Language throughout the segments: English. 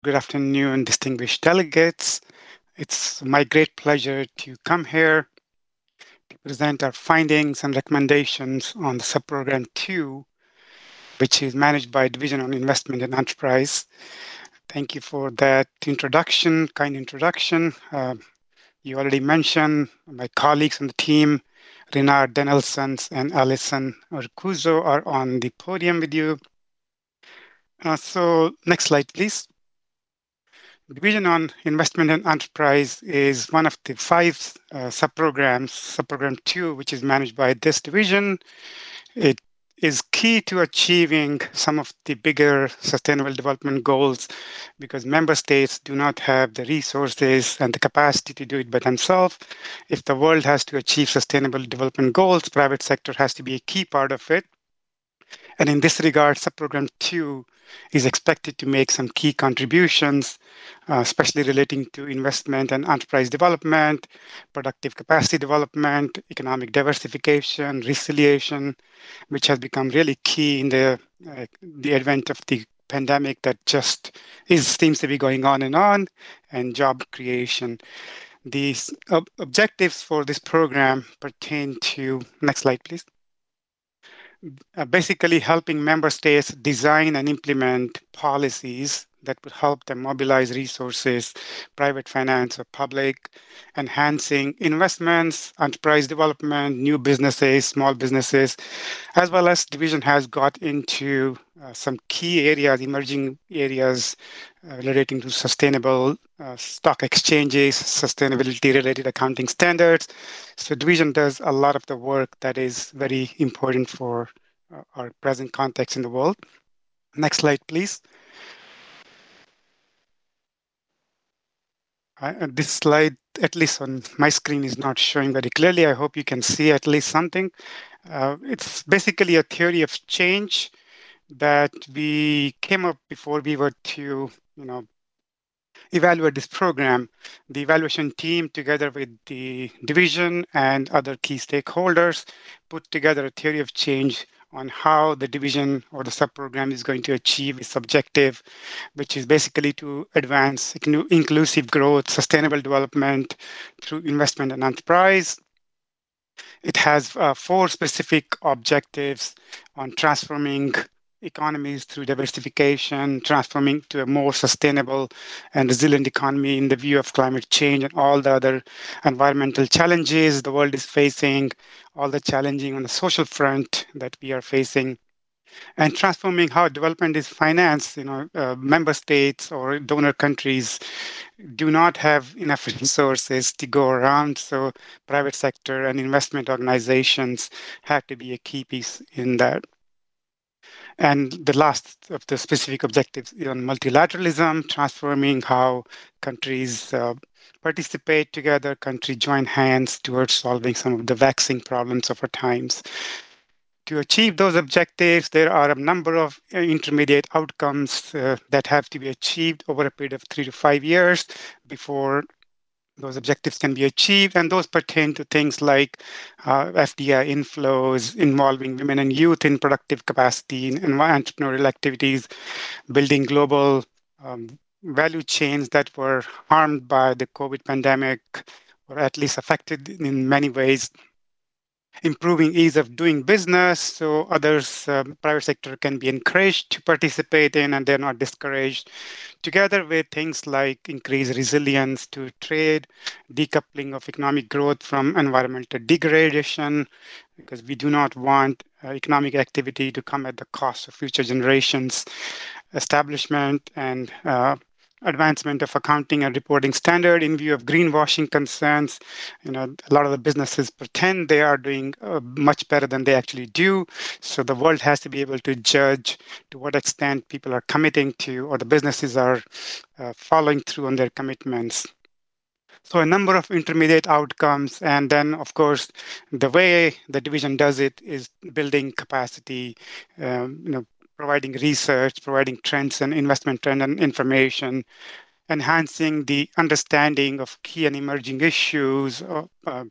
good afternoon, distinguished delegates. It's my great pleasure to come here to present our findings and recommendations on the subprogram 2, which is managed by Division on Investment and Enterprise. Thank you for that introduction, kind introduction. You already mentioned my colleagues on the team, Renard Danielsons and Alison Urcuzo are on the podium with you. Next slide, please. Division on Investment and Enterprise is one of the five subprograms, subprogram 2, which is managed by this division. It is key to achieving some of the bigger sustainable development goals because member states do not have the resources and the capacity to do it by themselves. If the world has to achieve sustainable development goals, private sector has to be a key part of it. And in this regard, subprogram 2 is expected to make some key contributions, especially relating to investment and enterprise development, productive capacity development, economic diversification, resiliation, which has become really key in the advent of the pandemic that just seems to be going on, and job creation. These objectives for this program pertain to, next slide, please, basically helping member states design and implement policies that would help them mobilize resources, private finance or public, enhancing investments, enterprise development, new businesses, small businesses, as well as division has got into some key areas, emerging areas relating to sustainable stock exchanges, sustainability related accounting standards. So division does a lot of the work that is very important for our present context in the world. Next slide, please. This slide, at least on my screen, is not showing very clearly. I hope you can see at least something. It's basically a theory of change that we came up before we were to, evaluate this program. The evaluation team, together with the division and other key stakeholders, put together a theory of change on how the division or the subprogram is going to achieve its objective, which is basically to advance inclusive growth, sustainable development through investment and enterprise. It has four specific objectives on transforming economies through diversification, transforming to a more sustainable and resilient economy in the view of climate change and all the other environmental challenges the world is facing, all the challenging on the social front that we are facing, and transforming how development is financed. Member states or donor countries do not have enough resources to go around. So private sector and investment organizations have to be a key piece in that. And the last of the specific objectives is on multilateralism, transforming how countries participate together, countries join hands towards solving some of the vexing problems of our times. To achieve those objectives, there are a number of intermediate outcomes that have to be achieved over a period of 3 to 5 years before those objectives can be achieved. And those pertain to things like FDI inflows, involving women and youth in productive capacity, in entrepreneurial activities, building global um, value chains that were harmed by the COVID pandemic, or at least affected in many ways, improving ease of doing business so others, private sector, can be encouraged to participate in and they're not discouraged, together with things like increased resilience to trade, decoupling of economic growth from environmental degradation, because we do not want economic activity to come at the cost of future generations, establishment and advancement of accounting and reporting standard in view of greenwashing concerns. A lot of the businesses pretend they are doing much better than they actually do. So the world has to be able to judge to what extent people are committing to, or the businesses are following through on their commitments. So a number of intermediate outcomes, and then of course the way the division does it is building capacity, providing research, providing trends and investment trend and information, enhancing the understanding of key and emerging issues,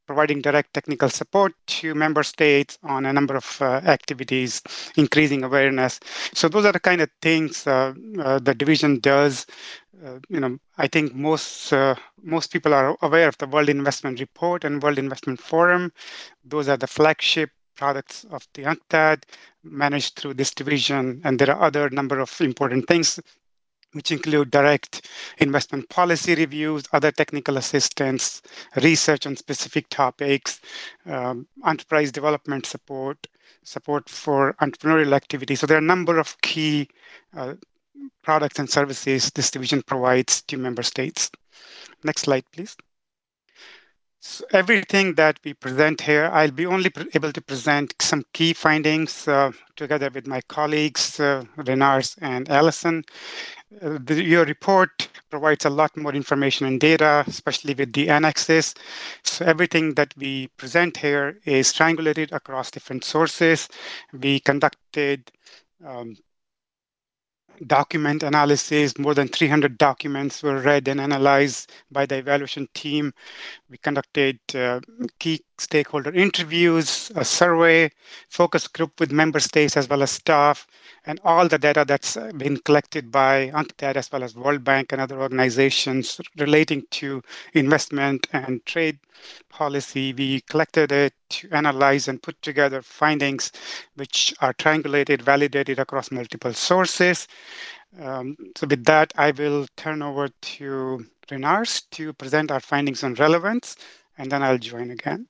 providing direct technical support to member states on a number of activities, increasing awareness. So those are the kind of things the division does. I think most people are aware of the World Investment Report and World Investment Forum. Those are the flagship products of the UNCTAD managed through this division, and there are other number of important things which include direct investment policy reviews, other technical assistance, research on specific topics, enterprise development support, support for entrepreneurial activity. So there are a number of key uh, products and services this division provides to member states. Next slide, please. So everything that we present here, I'll be only able to present some key findings together with my colleagues, Renars and Allison. Your report provides a lot more information and data, especially with the annexes. So everything that we present here is triangulated across different sources. We conducted um, document analysis. More than 300 documents were read and analyzed by the evaluation team. We conducted key stakeholder interviews, a survey, focus group with member states as well as staff, and all the data that's been collected by UNCTAD as well as World Bank and other organizations relating to investment and trade policy. We collected it to analyze and put together findings which are triangulated, validated across multiple sources. So with that, I will turn over to Renars to present our findings on relevance, and then I'll join again.